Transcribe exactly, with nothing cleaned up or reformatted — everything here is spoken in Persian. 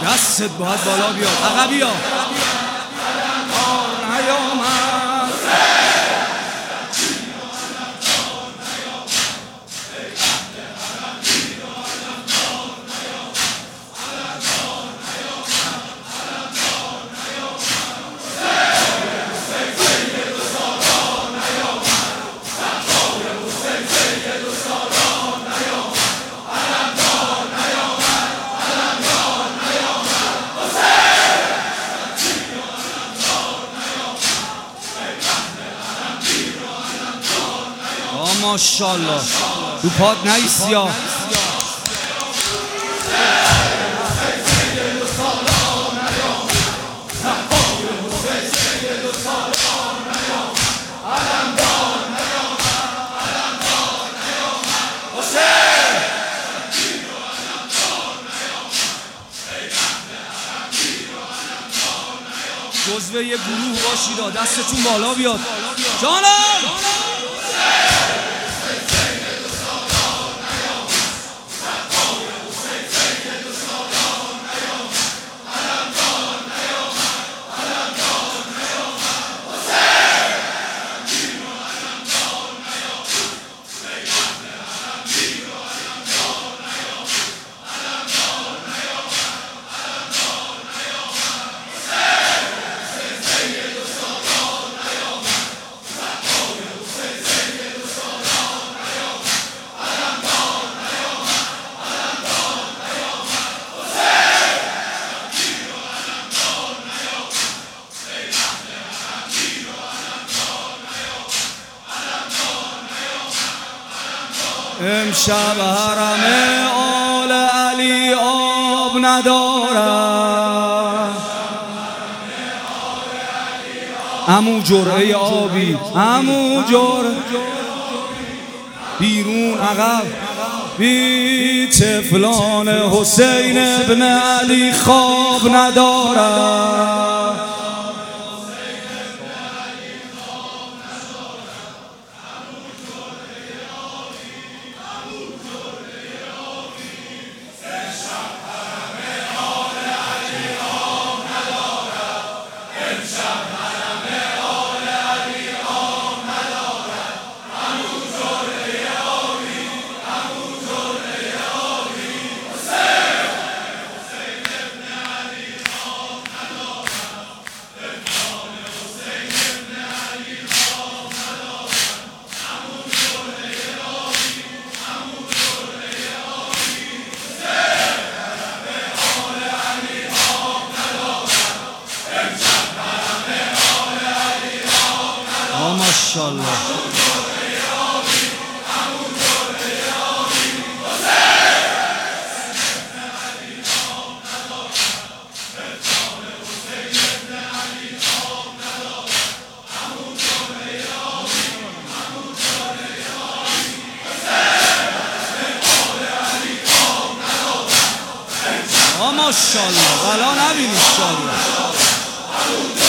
دستت باید بالا بیاد. عقبی ها ماشاءالله رو پاد نایستی ها. جزوه یه گروه باشید، دستتون بالا بیاد. جانم امشب حرم آل علی آب ندارد. عمو جرعه آبی، عمو جرعه بیرون عقب بی طفلان حسین ابن علی خواب ندارد. ماشاءالله ماشاءالله بلا نبینی.